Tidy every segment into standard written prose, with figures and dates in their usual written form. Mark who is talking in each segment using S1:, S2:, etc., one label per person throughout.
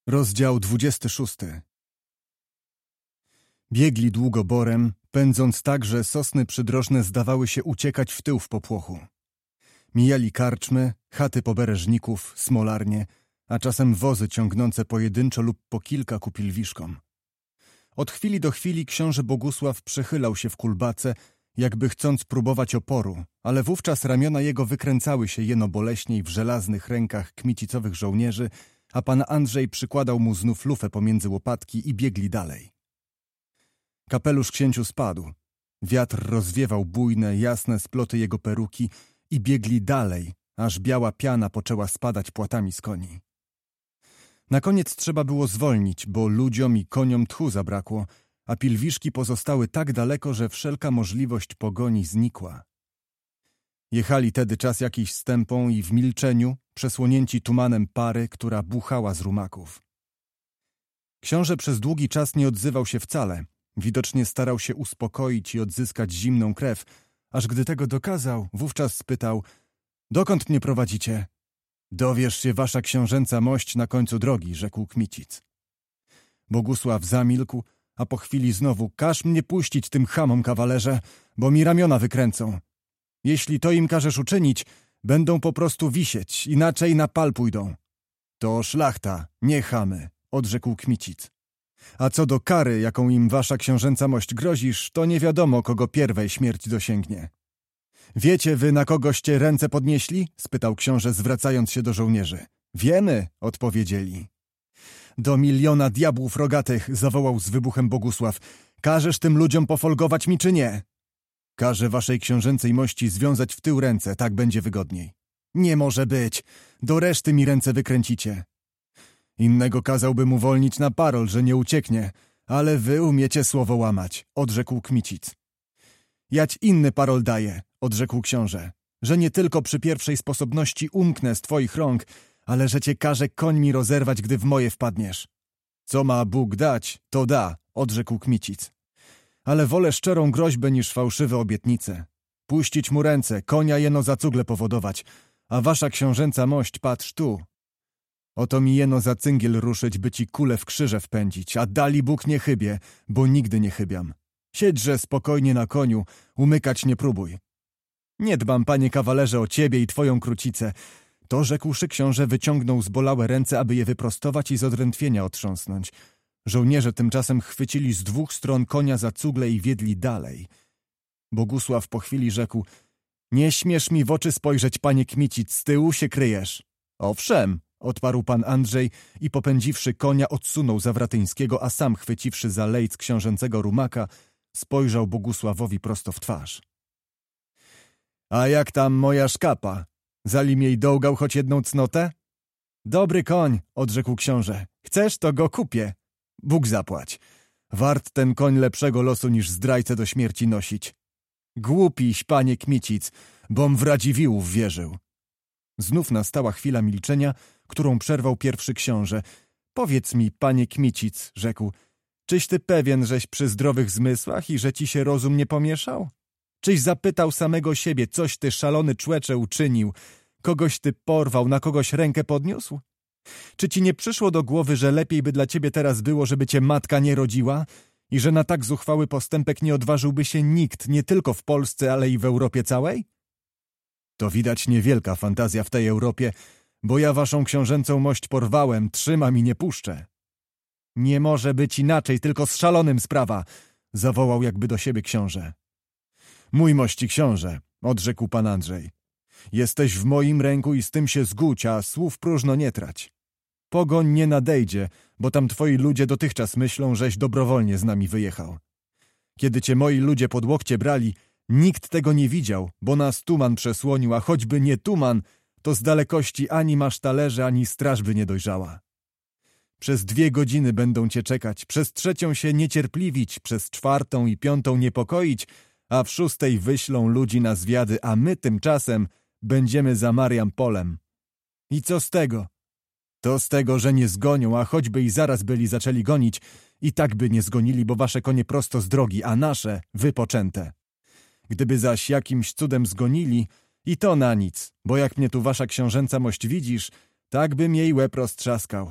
S1: Rozdział 26. Biegli długoborem, pędząc tak, że sosny przydrożne zdawały się uciekać w tył w popłochu. Mijali karczmy, chaty pobereżników, smolarnie, a czasem wozy ciągnące pojedynczo lub po kilka ku pilwiszkom. Od chwili do chwili książę Bogusław przechylał się w kulbace, jakby chcąc próbować oporu, ale wówczas ramiona jego wykręcały się jeno boleśniej w żelaznych rękach kmicicowych żołnierzy, a pan Andrzej przykładał mu znów lufę pomiędzy łopatki i biegli dalej. Kapelusz księciu spadł. Wiatr rozwiewał bujne, jasne sploty jego peruki i biegli dalej, aż biała piana poczęła spadać płatami z koni. Na koniec trzeba było zwolnić, bo ludziom i koniom tchu zabrakło, a pilwiszki pozostały tak daleko, że wszelka możliwość pogoni znikła. Jechali tedy czas jakiś stępą i w milczeniu, przesłonięci tumanem pary, która buchała z rumaków. Książę przez długi czas nie odzywał się wcale. Widocznie starał się uspokoić i odzyskać zimną krew, aż gdy tego dokazał, wówczas spytał: „Dokąd mnie prowadzicie?” „Dowiesz się, wasza książęca mość na końcu drogi”, rzekł Kmicic. Bogusław zamilkł, a po chwili znowu: „Każ mnie puścić tym chamom, kawalerze, bo mi ramiona wykręcą. Jeśli to im każesz uczynić, będą po prostu wisieć, inaczej na pal pójdą”. „To szlachta, nie chamy”, odrzekł Kmicic. „A co do kary, jaką im wasza książęca mość grozisz, to nie wiadomo, kogo pierwej śmierć dosięgnie”. „Wiecie wy, na kogoście ręce podnieśli?” spytał książę, zwracając się do żołnierzy. „Wiemy”, odpowiedzieli. „Do 1 000 000 diabłów rogatych”, zawołał z wybuchem Bogusław. „Każesz tym ludziom pofolgować mi, czy nie?” „Każę waszej książęcej mości związać w tył ręce, tak będzie wygodniej”. „Nie może być! Do reszty mi ręce wykręcicie”. „Innego kazałbym uwolnić na parol, że nie ucieknie, ale wy umiecie słowo łamać”, odrzekł Kmicic. „Jać inny parol daję”, odrzekł książę, „że nie tylko przy pierwszej sposobności umknę z twoich rąk, ale że cię każę końmi rozerwać, gdy w moje wpadniesz”. „Co ma Bóg dać, to da”, odrzekł Kmicic. „Ale wolę szczerą groźbę niż fałszywe obietnice. Puścić mu ręce, konia jeno za cugle powodować, a wasza książęca mość patrz tu. Oto mi jeno za cyngiel ruszyć, by ci kulę w krzyże wpędzić, a dali Bóg nie chybie, bo nigdy nie chybiam. Siedźże spokojnie na koniu, umykać nie próbuj”. „Nie dbam, panie kawalerze, o ciebie i twoją krucicę”. To rzekłszy, książę wyciągnął zbolałe ręce, aby je wyprostować i z odrętwienia otrząsnąć. Żołnierze tymczasem chwycili z 2 stron konia za cugle i wiedli dalej. Bogusław po chwili rzekł: „Nie śmiesz mi w oczy spojrzeć, panie Kmicic, z tyłu się kryjesz”. „Owszem”, odparł pan Andrzej i popędziwszy konia odsunął Zawratyńskiego, a sam chwyciwszy za lejc książęcego rumaka, spojrzał Bogusławowi prosto w twarz. „A jak tam moja szkapa? Zalim jej dołgał choć jedną cnotę?” „Dobry koń”, odrzekł książę. „Chcesz, to go kupię. Bóg zapłać. Wart ten koń lepszego losu niż zdrajcę do śmierci nosić”. „Głupiś, panie Kmicic, bom w Radziwiłłów wierzył”. Znów nastała chwila milczenia, którą przerwał pierwszy książę. „Powiedz mi, panie Kmicic”, rzekł, „czyś ty pewien, żeś przy zdrowych zmysłach i że ci się rozum nie pomieszał? Czyś zapytał samego siebie, coś ty, szalony człecze, uczynił? Kogoś ty porwał, na kogoś rękę podniósł? Czy ci nie przyszło do głowy, że lepiej by dla ciebie teraz było, żeby cię matka nie rodziła i że na tak zuchwały postępek nie odważyłby się nikt, nie tylko w Polsce, ale i w Europie całej? To widać niewielka fantazja w tej Europie, bo ja waszą książęcą mość porwałem, trzymam i nie puszczę”. „Nie może być inaczej, tylko z szalonym sprawa”, zawołał jakby do siebie książę. „Mój mości książę”, odrzekł pan Andrzej, „jesteś w moim ręku i z tym się zgódź, a słów próżno nie trać. Pogoń nie nadejdzie, bo tam twoi ludzie dotychczas myślą, żeś dobrowolnie z nami wyjechał. Kiedy cię moi ludzie pod łokcie brali, nikt tego nie widział, bo nas tuman przesłonił, a choćby nie tuman, to z dalekości ani masz talerze, ani straż by nie dojrzała. Przez 2 godziny będą cię czekać, przez 3 się niecierpliwić, przez 4 i 5 niepokoić, a w 6 wyślą ludzi na zwiady, a my tymczasem będziemy za Mariampolem. I co z tego? To z tego, że nie zgonią, a choćby i zaraz byli zaczęli gonić, i tak by nie zgonili, bo wasze konie prosto z drogi, a nasze wypoczęte. Gdyby zaś jakimś cudem zgonili, i to na nic, bo jak mnie tu wasza książęca mość widzisz, tak bym jej łeb roztrzaskał.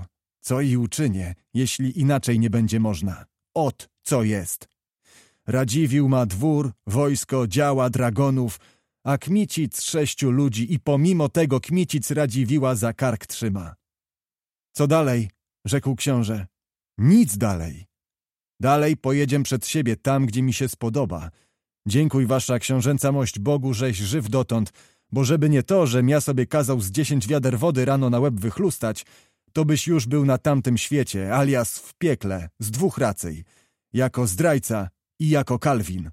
S1: Co i uczynię, jeśli inaczej nie będzie można. Ot, co jest. Radziwiłł ma dwór, wojsko, działa, dragonów, a Kmicic 6 ludzi i pomimo tego Kmicic Radziwiła za kark trzyma. Co dalej? Rzekł książę. Nic dalej. Dalej pojedziemy przed siebie tam, gdzie mi się spodoba. Dziękuj wasza książęca mość Bogu, żeś żyw dotąd, bo żeby nie to, żem ja sobie kazał z 10 wiader wody rano na łeb wychlustać, to byś już był na tamtym świecie, alias w piekle, z 2 racej, jako zdrajca i jako Kalwin.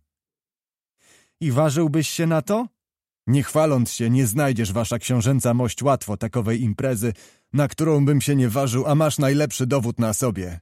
S1: I ważyłbyś się na to? Nie chwaląc się, nie znajdziesz wasza książęca mość łatwo takowej imprezy, na którą bym się nie ważył, a masz najlepszy dowód na sobie.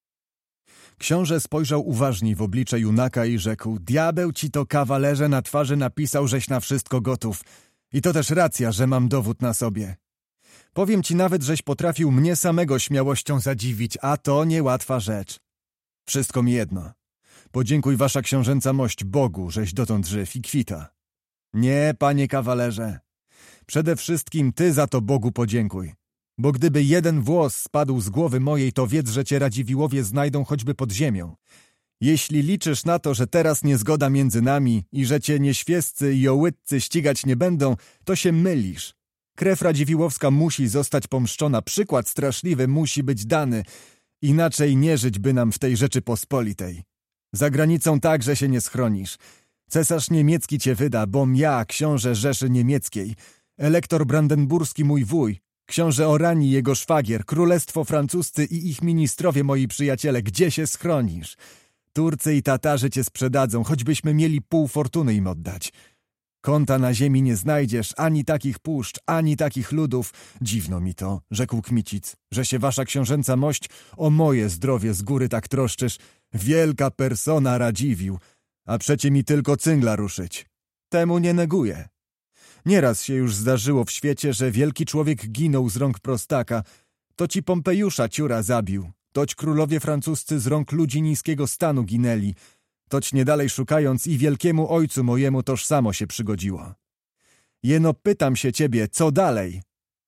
S1: Książę spojrzał uważniej w oblicze junaka i rzekł: diabeł ci to, kawalerze, na twarzy napisał, żeś na wszystko gotów. I to też racja, że mam dowód na sobie. Powiem ci nawet, żeś potrafił mnie samego śmiałością zadziwić, a to niełatwa rzecz. Wszystko mi jedno. Podziękuj wasza książęca mość Bogu, żeś dotąd żyw i kwita. Nie, panie kawalerze. Przede wszystkim ty za to Bogu podziękuj. Bo gdyby jeden włos spadł z głowy mojej, to wiedz, że cię Radziwiłowie znajdą choćby pod ziemią. Jeśli liczysz na to, że teraz niezgoda między nami i że cię nieświeccy i ołytcy ścigać nie będą, to się mylisz. Krew radziwiłowska musi zostać pomszczona, przykład straszliwy musi być dany, inaczej nie żyć by nam w tej Rzeczypospolitej. Za granicą także się nie schronisz. Cesarz niemiecki cię wyda, bom ja, książę Rzeszy Niemieckiej, elektor brandenburski mój wuj, książę Orani jego szwagier, królestwo francuscy i ich ministrowie moi przyjaciele, gdzie się schronisz? Turcy i Tatarzy cię sprzedadzą, choćbyśmy mieli pół fortuny im oddać. Kąta na ziemi nie znajdziesz, ani takich puszcz, ani takich ludów. Dziwno mi to, rzekł Kmicic, że się wasza książęca mość o moje zdrowie z góry tak troszczysz. Wielka persona Radziwiłł, a przecie mi tylko cyngla ruszyć. Temu nie neguję. Nieraz się już zdarzyło w świecie, że wielki człowiek ginął z rąk prostaka. To ci Pompejusza ciura zabił, toć królowie francuscy z rąk ludzi niskiego stanu ginęli, toć nie dalej szukając i wielkiemu ojcu mojemu toż samo się przygodziło. Jeno pytam się ciebie, co dalej?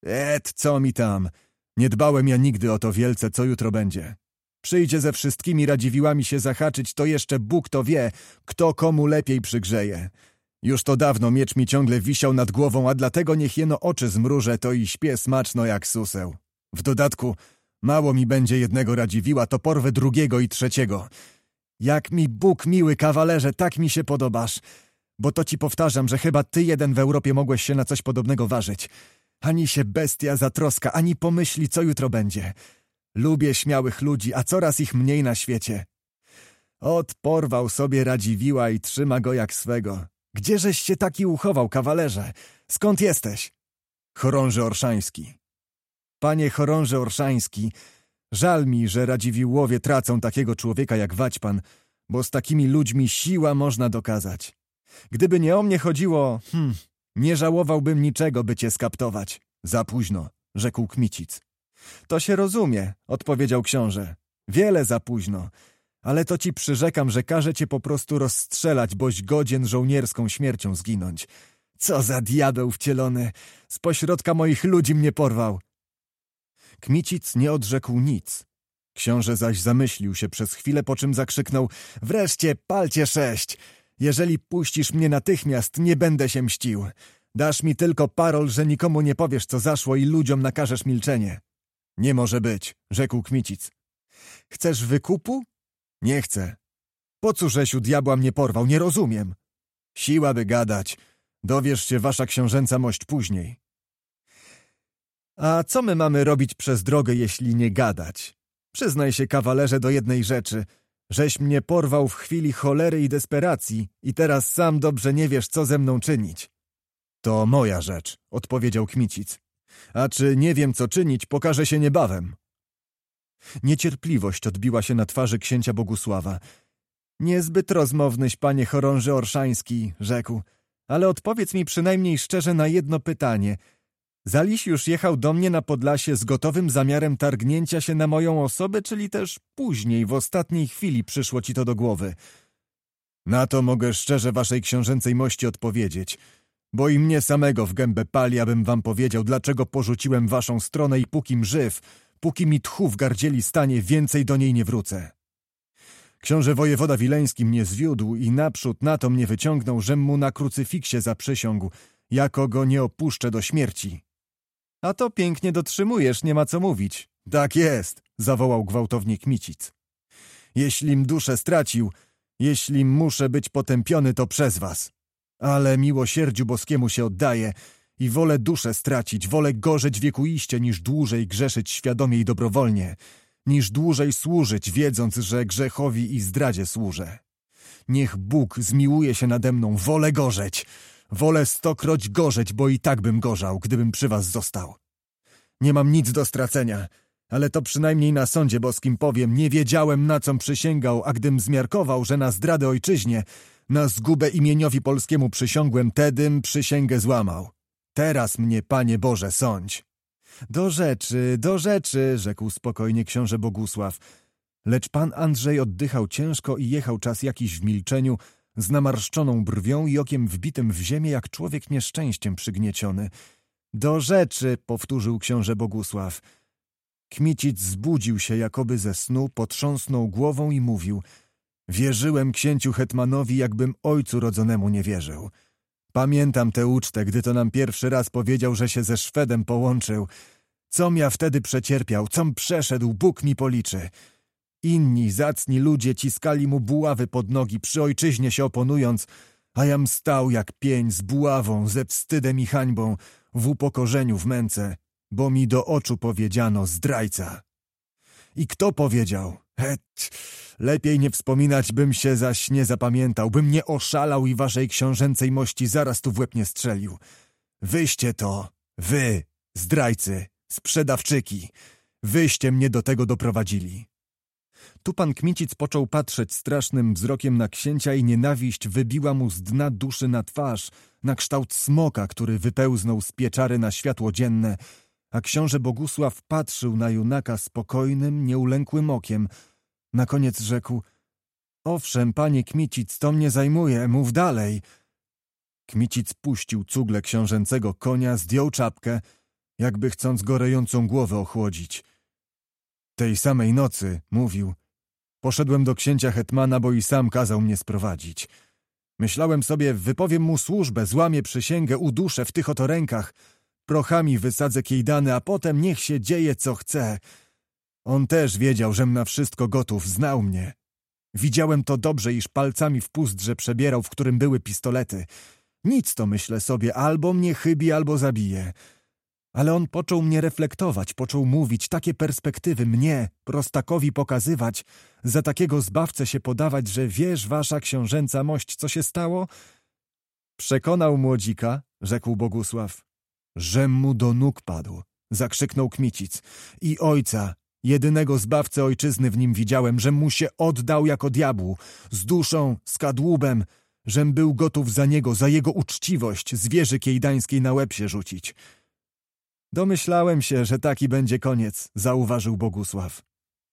S1: Co mi tam? Nie dbałem ja nigdy o to wielce, co jutro będzie. Przyjdzie ze wszystkimi Radziwiłami się zahaczyć, to jeszcze Bóg to wie, kto komu lepiej przygrzeje. Już to dawno miecz mi ciągle wisiał nad głową, a dlatego niech jeno oczy zmrużę, to i śpię smaczno jak suseł. W dodatku mało mi będzie jednego Radziwiła, to porwę drugiego i trzeciego. Jak mi Bóg miły, kawalerze, tak mi się podobasz. Bo to ci powtarzam, że chyba ty jeden w Europie mogłeś się na coś podobnego ważyć. Ani się bestia zatroska, ani pomyśli, co jutro będzie. Lubię śmiałych ludzi, a coraz ich mniej na świecie. Ot, porwał sobie Radziwiła i trzyma go jak swego. Gdzieżeś się taki uchował, kawalerze? Skąd jesteś? Chorąży Orszański. Panie chorąży Orszański, żal mi, że Radziwiłłowie tracą takiego człowieka jak Waćpan, bo z takimi ludźmi siła można dokazać. Gdyby nie o mnie chodziło, nie żałowałbym niczego, by cię skaptować. Za późno, rzekł Kmicic. To się rozumie, odpowiedział książę. Wiele za późno. Ale to ci przyrzekam, że każę cię po prostu rozstrzelać, boś godzien żołnierską śmiercią zginąć. Co za diabeł wcielony! Z pośrodka moich ludzi mnie porwał! Kmicic nie odrzekł nic. Książę zaś zamyślił się przez chwilę, po czym zakrzyknął: wreszcie, palcie 6! Jeżeli puścisz mnie natychmiast, nie będę się mścił. Dasz mi tylko parol, że nikomu nie powiesz, co zaszło i ludziom nakażesz milczenie. Nie może być, rzekł Kmicic. Chcesz wykupu? Nie chcę. Po cóżeś u diabła mnie porwał? Nie rozumiem. Siła by gadać. Dowiesz się wasza książęca mość później. A co my mamy robić przez drogę, jeśli nie gadać? Przyznaj się, kawalerze, do jednej rzeczy. Żeś mnie porwał w chwili cholery i desperacji i teraz sam dobrze nie wiesz, co ze mną czynić. To moja rzecz, odpowiedział Kmicic. A czy nie wiem, co czynić, pokaże się niebawem. Niecierpliwość odbiła się na twarzy księcia Bogusława. Niezbyt rozmownyś, panie chorąży Orszański, rzekł, ale odpowiedz mi przynajmniej szczerze na jedno pytanie. Zaliś już jechał do mnie na Podlasie z gotowym zamiarem targnięcia się na moją osobę, czyli też później, w ostatniej chwili przyszło ci to do głowy? Na to mogę szczerze waszej książęcej mości odpowiedzieć, bo i mnie samego w gębę pali, abym wam powiedział, dlaczego porzuciłem waszą stronę i pókim żyw, Póki mi tchu w gardzieli stanie, więcej do niej nie wrócę. Książę wojewoda wileński mnie zwiódł i naprzód na to mnie wyciągnął, żem mu na krucyfiksie zaprzysiągł, jako go nie opuszczę do śmierci. A to pięknie dotrzymujesz, nie ma co mówić. Tak jest, zawołał gwałtownie Kmicic. Jeślim duszę stracił, jeśli muszę być potępiony, to przez was. Ale miłosierdziu boskiemu się oddaję i wolę duszę stracić, wolę gorzeć wiekuiście, niż dłużej grzeszyć świadomie i dobrowolnie, niż dłużej służyć, wiedząc, że grzechowi i zdradzie służę. Niech Bóg zmiłuje się nade mną, wolę gorzeć, wolę 100-kroć gorzeć, bo i tak bym gorzał, gdybym przy was został. Nie mam nic do stracenia, ale to przynajmniej na sądzie boskim powiem, nie wiedziałem, na com przysięgał, a gdym zmiarkował, że na zdradę ojczyźnie, na zgubę imieniowi polskiemu przysiągłem, tedym przysięgę złamał. Teraz mnie, Panie Boże, sądź. Do rzeczy, rzekł spokojnie książę Bogusław. Lecz pan Andrzej oddychał ciężko i jechał czas jakiś w milczeniu, z namarszczoną brwią i okiem wbitym w ziemię, jak człowiek nieszczęściem przygnieciony. Do rzeczy, powtórzył książę Bogusław. Kmicic zbudził się jakoby ze snu, potrząsnął głową i mówił: wierzyłem księciu hetmanowi, jakbym ojcu rodzonemu nie wierzył. Pamiętam tę ucztę, gdy to nam pierwszy raz powiedział, że się ze Szwedem połączył. Com ja wtedy przecierpiał, com przeszedł, Bóg mi policzy. Inni, zacni ludzie ciskali mu buławy pod nogi, przy ojczyźnie się oponując, a jam stał jak pień z buławą, ze wstydem i hańbą, w upokorzeniu, w męce, bo mi do oczu powiedziano: zdrajca. I kto powiedział? Lepiej nie wspominać, bym się zaś nie zapamiętał, bym nie oszalał i waszej książęcej mości zaraz tu w łeb nie strzelił. Wyście to, wy, zdrajcy, sprzedawczyki, wyście mnie do tego doprowadzili. Tu pan Kmicic począł patrzeć strasznym wzrokiem na księcia i nienawiść wybiła mu z dna duszy na twarz, na kształt smoka, który wypełznął z pieczary na światło dzienne, a książę Bogusław patrzył na junaka spokojnym, nieulękłym okiem. Na koniec rzekł: owszem, panie Kmicic, to mnie zajmuje, mów dalej. Kmicic puścił cugle książęcego konia, zdjął czapkę, jakby chcąc gorejącą głowę ochłodzić. Tej samej nocy, mówił, poszedłem do księcia hetmana, bo i sam kazał mnie sprowadzić. Myślałem sobie, wypowiem mu służbę, złamię przysięgę, uduszę w tych oto rękach, prochami wysadzę kijdany, a potem niech się dzieje, co chce. On też wiedział, żem na wszystko gotów, znał mnie. Widziałem to dobrze, iż palcami w pustdrze przebierał, w którym były pistolety. Nic to, myślę sobie, albo mnie chybi, albo zabije. Ale on począł mnie reflektować, począł mówić, takie perspektywy mnie, prostakowi pokazywać, za takiego zbawcę się podawać, że wiesz, wasza książęca mość, co się stało? Przekonał młodzika, rzekł Bogusław. Żem mu do nóg padł, zakrzyknął Kmicic. I ojca, jedynego zbawcę ojczyzny w nim widziałem, żem mu się oddał jako diabłu, z duszą, z kadłubem, żem był gotów za niego, za jego uczciwość, z wieży kiejdańskiej na łeb się rzucić. Domyślałem się, że taki będzie koniec, zauważył Bogusław.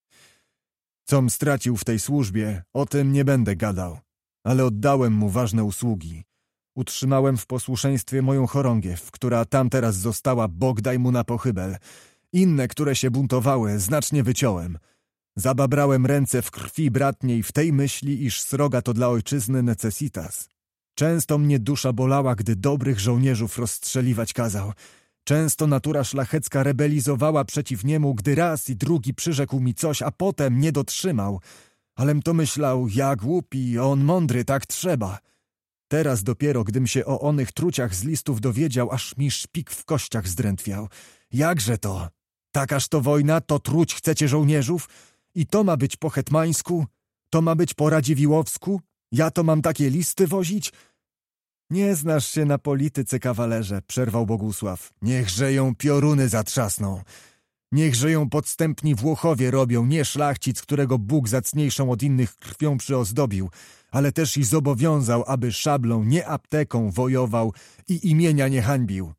S1: Com stracił w tej służbie, o tym nie będę gadał, ale oddałem mu ważne usługi. Utrzymałem w posłuszeństwie moją chorągiew, która tam teraz została, Bóg daj mu na pochybel. Inne, które się buntowały, znacznie wyciąłem. Zababrałem ręce w krwi bratniej w tej myśli, iż sroga to dla ojczyzny necessitas. Często mnie dusza bolała, gdy dobrych żołnierzów rozstrzeliwać kazał. Często natura szlachecka rebelizowała przeciw niemu, gdy raz i drugi przyrzekł mi coś, a potem nie dotrzymał. Alem to myślał, ja głupi, on mądry, tak trzeba. Teraz dopiero, gdym się o onych truciach z listów dowiedział, aż mi szpik w kościach zdrętwiał. Jakże to? Takaż to wojna, to truć chcecie żołnierzów? I to ma być po hetmańsku? To ma być po Radziwiłłowsku? Ja to mam takie listy wozić? Nie znasz się na polityce, kawalerze, przerwał Bogusław. Niechże ją pioruny zatrzasną. Niechże ją podstępni Włochowie robią, nie szlachcic, którego Bóg zacniejszą od innych krwią przyozdobił, ale też i zobowiązał, aby szablą, nie apteką wojował i imienia nie hańbił.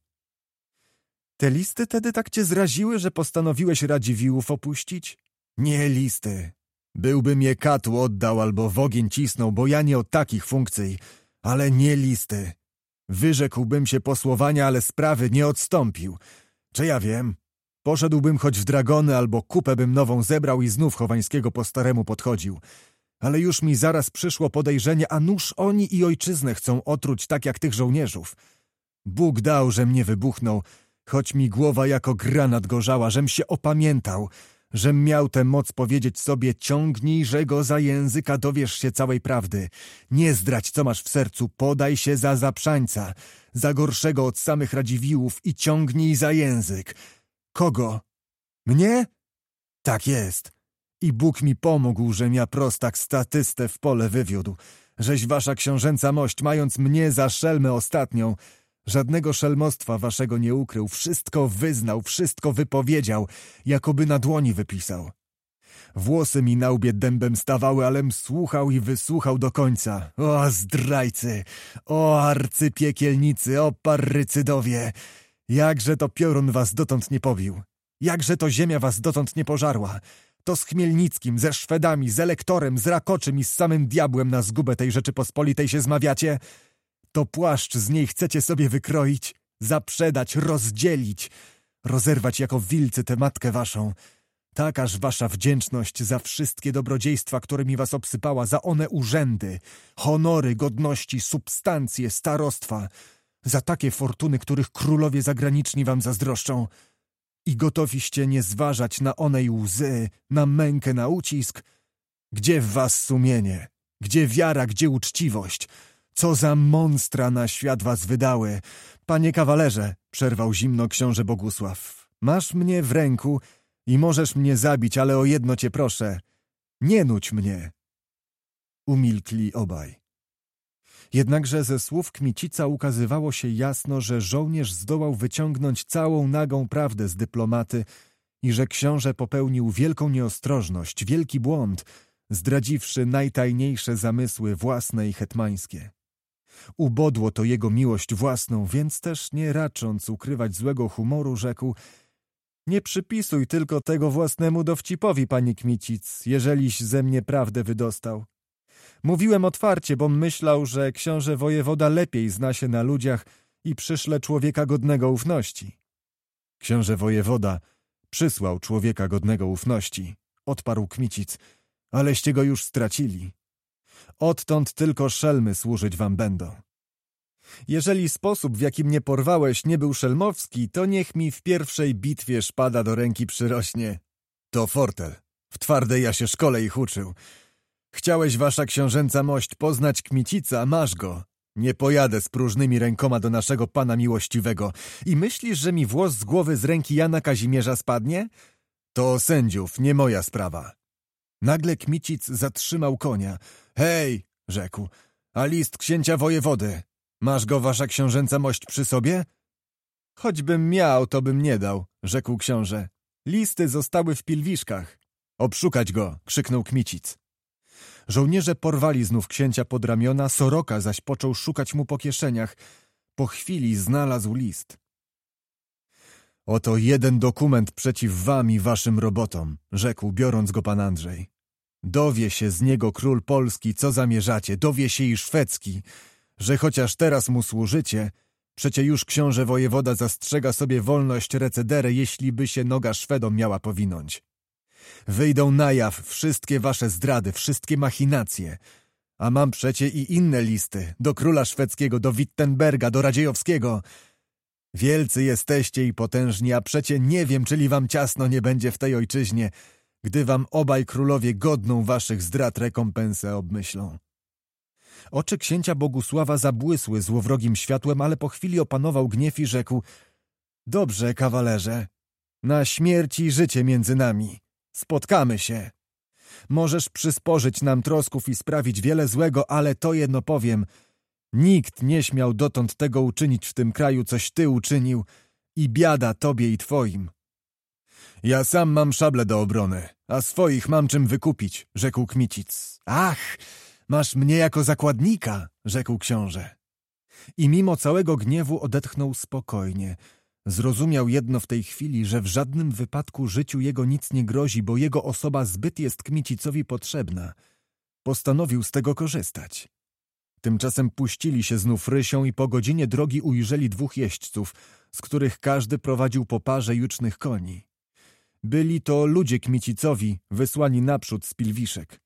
S1: Te listy tedy tak cię zraziły, że postanowiłeś Radziwiłłów opuścić? Nie listy. Byłbym je katu oddał albo w ogień cisnął, bo ja nie od takich funkcji, ale nie listy. Wyrzekłbym się posłowania, ale sprawy nie odstąpił. Czy ja wiem? Poszedłbym choć w dragony, albo kupę bym nową zebrał i znów Chowańskiego po staremu podchodził. Ale już mi zaraz przyszło podejrzenie, a nuż oni i ojczyznę chcą otruć tak jak tych żołnierzów. Bóg dał, żem nie wybuchnął, choć mi głowa jako granat gorzała, żem się opamiętał, żem miał tę moc powiedzieć sobie: ciągnijże go za język, a dowiesz się całej prawdy. Nie zdradź, co masz w sercu, podaj się za zaprzańca, za gorszego od samych Radziwiłłów i ciągnij za język. Kogo? Mnie? Tak jest. I Bóg mi pomógł, żem ja prostak statystę w pole wywiódł, żeś wasza książęca mość, mając mnie za szelmę ostatnią, żadnego szelmostwa waszego nie ukrył, wszystko wyznał, wszystko wypowiedział, jakoby na dłoni wypisał. Włosy mi na łbie dębem stawały, alem słuchał i wysłuchał do końca. O zdrajcy, o arcypiekielnicy, o parrycydowie! Jakże to piorun was dotąd nie pobił, jakże to ziemia was dotąd nie pożarła. To z Chmielnickim, ze Szwedami, z Elektorem, z Rakoczym i z samym diabłem na zgubę tej Rzeczypospolitej się zmawiacie? To płaszcz z niej chcecie sobie wykroić, zaprzedać, rozdzielić, rozerwać jako wilcy tę matkę waszą. Tak aż wasza wdzięczność za wszystkie dobrodziejstwa, którymi was obsypała, za one urzędy, honory, godności, substancje, starostwa, za takie fortuny, których królowie zagraniczni wam zazdroszczą. I gotowiście nie zważać na onej łzy, na mękę, na ucisk? Gdzie w was sumienie? Gdzie wiara, gdzie uczciwość? Co za monstra na świat was wydały? Panie kawalerze, przerwał zimno książę Bogusław, masz mnie w ręku i możesz mnie zabić, ale o jedno cię proszę. Nie nudź mnie. Umilkli obaj. Jednakże ze słów Kmicica ukazywało się jasno, że żołnierz zdołał wyciągnąć całą nagą prawdę z dyplomaty i że książę popełnił wielką nieostrożność, wielki błąd, zdradziwszy najtajniejsze zamysły własne i hetmańskie. Ubodło to jego miłość własną, więc też nie racząc ukrywać złego humoru, rzekł: nie przypisuj tylko tego własnemu dowcipowi, panie Kmicic, jeżeliś ze mnie prawdę wydostał. Mówiłem otwarcie, bom myślał, że książę wojewoda lepiej zna się na ludziach i przyszle człowieka godnego ufności. Książę wojewoda przysłał człowieka godnego ufności, odparł Kmicic, aleście go już stracili. Odtąd tylko szelmy służyć wam będą. Jeżeli sposób, w jaki mnie porwałeś, nie był szelmowski, to niech mi w pierwszej bitwie szpada do ręki przyrośnie. To fortel. W twardej ja się szkole ich uczył. Chciałeś, wasza książęca mość, poznać Kmicica, masz go. Nie pojadę z próżnymi rękoma do naszego pana miłościwego. I myślisz, że mi włos z głowy z ręki Jana Kazimierza spadnie? To sędziów, nie moja sprawa. Nagle Kmicic zatrzymał konia. Hej, rzekł, a list księcia wojewody? Masz go, wasza książęca mość, przy sobie? Choćbym miał, to bym nie dał, rzekł książę. Listy zostały w pilwiszkach. Obszukać go, krzyknął Kmicic. Żołnierze porwali znów księcia pod ramiona, Soroka zaś począł szukać mu po kieszeniach. Po chwili znalazł list. Oto jeden dokument przeciw wam i waszym robotom, rzekł, biorąc go pan Andrzej. Dowie się z niego król polski, co zamierzacie, dowie się i szwedzki, że chociaż teraz mu służycie, przecie już książę wojewoda zastrzega sobie wolność recedere, jeśli by się noga Szwedom miała powinąć. Wyjdą na jaw wszystkie wasze zdrady, wszystkie machinacje, a mam przecie i inne listy, do króla szwedzkiego, do Wittenberga, do Radziejowskiego. Wielcy jesteście i potężni, a przecie nie wiem, czyli wam ciasno nie będzie w tej ojczyźnie, gdy wam obaj królowie godną waszych zdrad rekompensę obmyślą. Oczy księcia Bogusława zabłysły złowrogim światłem, ale po chwili opanował gniew i rzekł: dobrze, kawalerze, na śmierć i życie między nami. Spotkamy się. Możesz przysporzyć nam trosków i sprawić wiele złego, ale to jedno powiem. Nikt nie śmiał dotąd tego uczynić w tym kraju, coś ty uczynił, i biada tobie i twoim. Ja sam mam szable do obrony, a swoich mam czym wykupić, rzekł Kmicic. Ach, masz mnie jako zakładnika, rzekł książę. I mimo całego gniewu odetchnął spokojnie. Zrozumiał jedno w tej chwili, że w żadnym wypadku życiu jego nic nie grozi, bo jego osoba zbyt jest Kmicicowi potrzebna. Postanowił z tego korzystać. Tymczasem puścili się znów rysią i po godzinie drogi ujrzeli dwóch jeźdźców, z których każdy prowadził po parze jucznych koni. Byli to ludzie Kmicicowi, wysłani naprzód z Pilwiszek.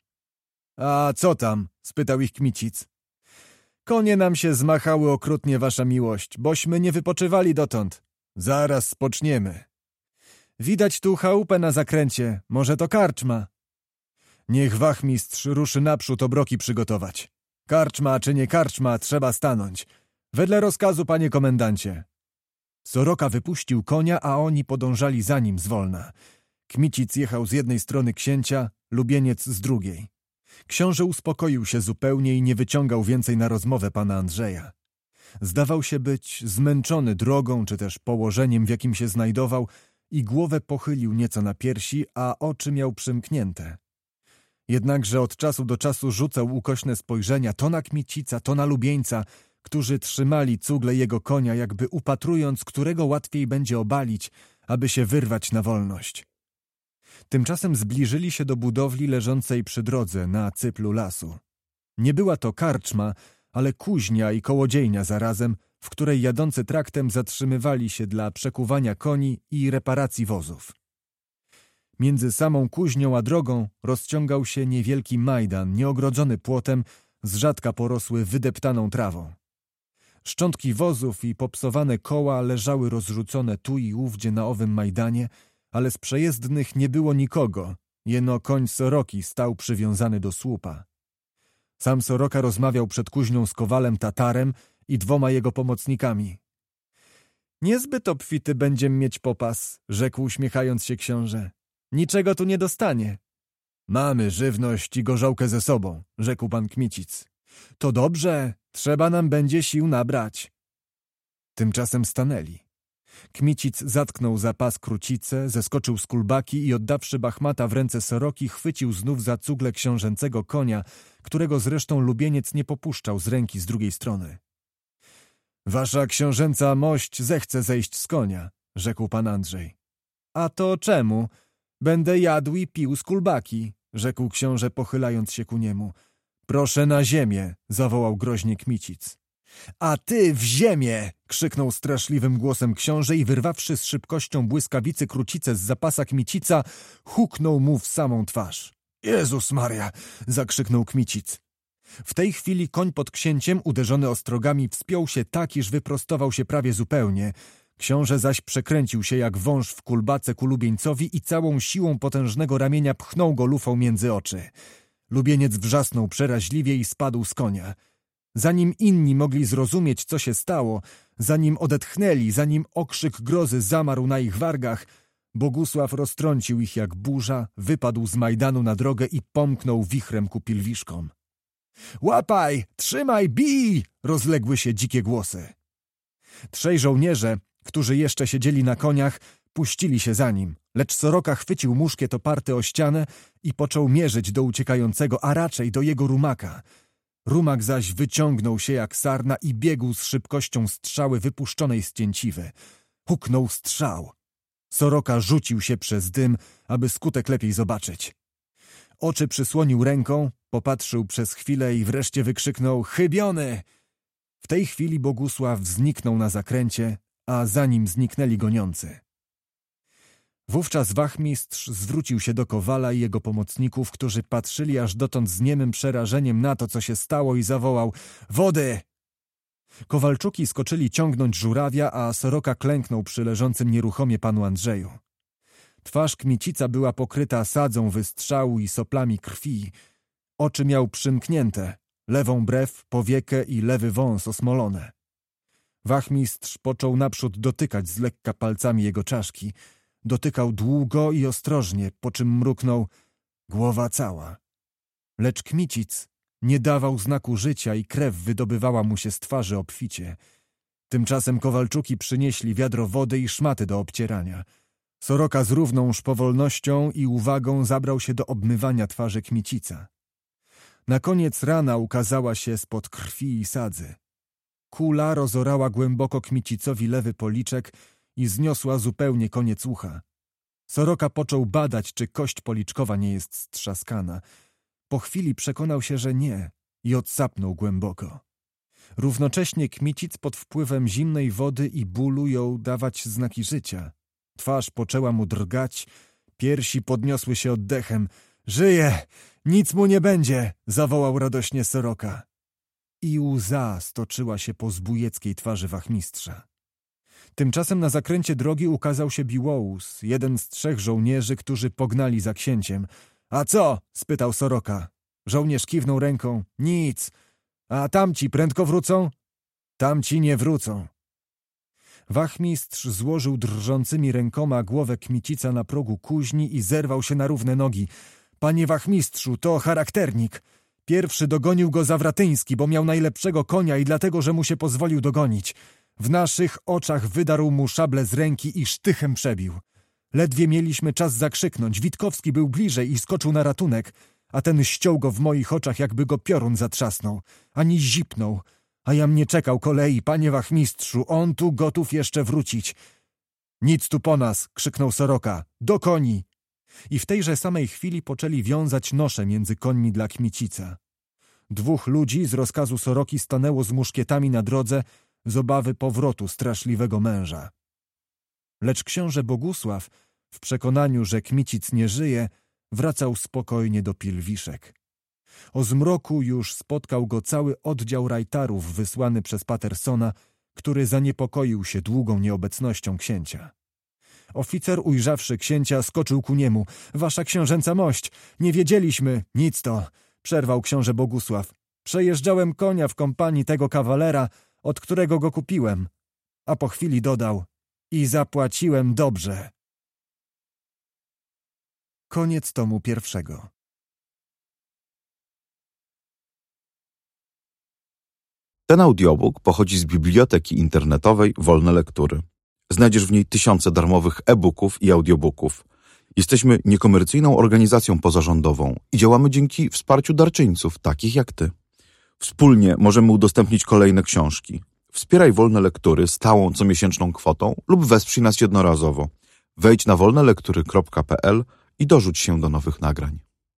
S1: A co tam? Spytał ich Kmicic. Konie nam się zmachały okrutnie, wasza miłość, bośmy nie wypoczywali dotąd. Zaraz spoczniemy. Widać tu chałupę na zakręcie, może to karczma. Niech wachmistrz ruszy naprzód obroki przygotować. Karczma czy nie karczma, trzeba stanąć. Wedle rozkazu, panie komendancie. Soroka wypuścił konia, a oni podążali za nim zwolna. Kmicic jechał z jednej strony księcia, Lubieniec z drugiej. Książę uspokoił się zupełnie i nie wyciągał więcej na rozmowę pana Andrzeja. Zdawał się być zmęczony drogą, czy też położeniem, w jakim się znajdował, i głowę pochylił nieco na piersi, a oczy miał przymknięte. Jednakże od czasu do czasu rzucał ukośne spojrzenia to na Kmicica, to na Lubieńca, którzy trzymali cugle jego konia, jakby upatrując, którego łatwiej będzie obalić, aby się wyrwać na wolność. Tymczasem zbliżyli się do budowli leżącej przy drodze na cyplu lasu. Nie była to karczma, ale kuźnia i kołodziejnia zarazem, w której jadący traktem zatrzymywali się dla przekuwania koni i reparacji wozów. Między samą kuźnią a drogą rozciągał się niewielki majdan, nieogrodzony płotem, z rzadka porosły wydeptaną trawą. Szczątki wozów i popsowane koła leżały rozrzucone tu i ówdzie na owym majdanie, ale z przejezdnych nie było nikogo, jeno koń Soroki stał przywiązany do słupa. Sam Soroka rozmawiał przed kuźnią z kowalem Tatarem i 2 jego pomocnikami. Niezbyt obfity będziem mieć popas, rzekł uśmiechając się książę. Niczego tu nie dostanie. Mamy żywność i gorzałkę ze sobą, rzekł pan Kmicic. To dobrze, trzeba nam będzie sił nabrać. Tymczasem stanęli. Kmicic zatknął za pas krucicę, zeskoczył z kulbaki i oddawszy Bachmata w ręce Soroki, chwycił znów za cugle książęcego konia, którego zresztą Lubieniec nie popuszczał z ręki z drugiej strony. Wasza książęca mość zechce zejść z konia, rzekł pan Andrzej. A to czemu? Będę jadł i pił z kulbaki, rzekł książę, pochylając się ku niemu. Proszę na ziemię, zawołał groźnie Kmicic. A ty w ziemię! Krzyknął straszliwym głosem książę i wyrwawszy z szybkością błyskawicy krucicę z zapasa Kmicica, huknął mu w samą twarz. Jezus Maria! Zakrzyknął Kmicic. W tej chwili koń pod księciem, uderzony ostrogami, wspiął się tak, iż wyprostował się prawie zupełnie. Książę zaś przekręcił się jak wąż w kulbace ku Lubieńcowi i całą siłą potężnego ramienia pchnął go lufą między oczy. Lubieniec wrzasnął przeraźliwie i spadł z konia. Zanim inni mogli zrozumieć, co się stało, zanim odetchnęli, zanim okrzyk grozy zamarł na ich wargach, Bogusław roztrącił ich jak burza, wypadł z majdanu na drogę i pomknął wichrem ku Pilwiszkom. Łapaj! Trzymaj! Bij! Rozległy się dzikie głosy. 3 żołnierze, którzy jeszcze siedzieli na koniach, puścili się za nim, lecz Soroka chwycił muszkiet oparty o ścianę i począł mierzyć do uciekającego, a raczej do jego rumaka. Rumak zaś wyciągnął się jak sarna i biegł z szybkością strzały wypuszczonej z cięciwy. Huknął strzał. Soroka rzucił się przez dym, aby skutek lepiej zobaczyć. Oczy przysłonił ręką, popatrzył przez chwilę i wreszcie wykrzyknął: chybiony! W tej chwili Bogusław zniknął na zakręcie, a za nim zniknęli goniący. Wówczas wachmistrz zwrócił się do kowala i jego pomocników, którzy patrzyli aż dotąd z niemym przerażeniem na to, co się stało, i zawołał: wody! Kowalczuki skoczyli ciągnąć żurawia, a Soroka klęknął przy leżącym nieruchomie panu Andrzeju. Twarz Kmicica była pokryta sadzą wystrzału i soplami krwi. Oczy miał przymknięte, lewą brew, powiekę i lewy wąs osmolone. Wachmistrz począł naprzód dotykać z lekka palcami jego czaszki. Dotykał długo i ostrożnie, po czym mruknął: głowa cała. Lecz Kmicic nie dawał znaku życia i krew wydobywała mu się z twarzy obficie. Tymczasem Kowalczuki przynieśli wiadro wody i szmaty do obcierania. Soroka z równą szpowolnością i uwagą zabrał się do obmywania twarzy Kmicica. Na koniec rana ukazała się spod krwi i sadzy. Kula rozorała głęboko Kmicicowi lewy policzek i zniosła zupełnie koniec ucha. Soroka począł badać, czy kość policzkowa nie jest strzaskana. Po chwili przekonał się, że nie, i odsapnął głęboko. Równocześnie Kmicic pod wpływem zimnej wody i bólu jął dawać znaki życia. Twarz poczęła mu drgać, Piersi podniosły się oddechem. Żyje! Nic mu nie będzie! Zawołał radośnie Soroka. I łza stoczyła się po zbójeckiej twarzy wachmistrza. Tymczasem na zakręcie drogi ukazał się Biłołus, jeden z 3 żołnierzy, którzy pognali za księciem. A co? Spytał Soroka. Żołnierz kiwnął ręką. Nic. A tamci prędko wrócą? Tamci nie wrócą. Wachmistrz złożył drżącymi rękoma głowę Kmicica na progu kuźni i zerwał się na równe nogi. Panie wachmistrzu, to charakternik. Pierwszy dogonił go Zawratyński, bo miał najlepszego konia i dlatego, że mu się pozwolił dogonić. W naszych oczach wydarł mu szablę z ręki i sztychem przebił. Ledwie mieliśmy czas zakrzyknąć. Witkowski był bliżej i skoczył na ratunek, a ten ściął go w moich oczach, jakby go piorun zatrzasnął. Ani zipnął. A ja mnie czekał kolei, panie wachmistrzu, on tu gotów jeszcze wrócić. Nic tu po nas, krzyknął Soroka. Do koni! I w tejże samej chwili poczęli wiązać nosze między końmi dla Kmicica. 2 ludzi z rozkazu Soroki stanęło z muszkietami na drodze z obawy powrotu straszliwego męża. Lecz książę Bogusław, w przekonaniu, że Kmicic nie żyje, wracał spokojnie do Pilwiszek. O zmroku już spotkał go cały oddział rajtarów wysłany przez Patersona, który zaniepokoił się długą nieobecnością księcia. Oficer, ujrzawszy księcia, skoczył ku niemu. Wasza książęca mość, nie wiedzieliśmy. Nic to, przerwał książę Bogusław. Przejeżdżałem konia w kompanii tego kawalera, od którego go kupiłem. A po chwili dodał. I zapłaciłem dobrze. Koniec tomu 1.
S2: Ten audiobook pochodzi z biblioteki internetowej Wolne Lektury. Znajdziesz w niej tysiące darmowych e-booków i audiobooków. Jesteśmy niekomercyjną organizacją pozarządową i działamy dzięki wsparciu darczyńców, takich jak ty. Wspólnie możemy udostępnić kolejne książki. Wspieraj Wolne Lektury stałą comiesięczną kwotą lub wesprzyj nas jednorazowo. Wejdź na wolnelektury.pl i dorzuć się do nowych nagrań.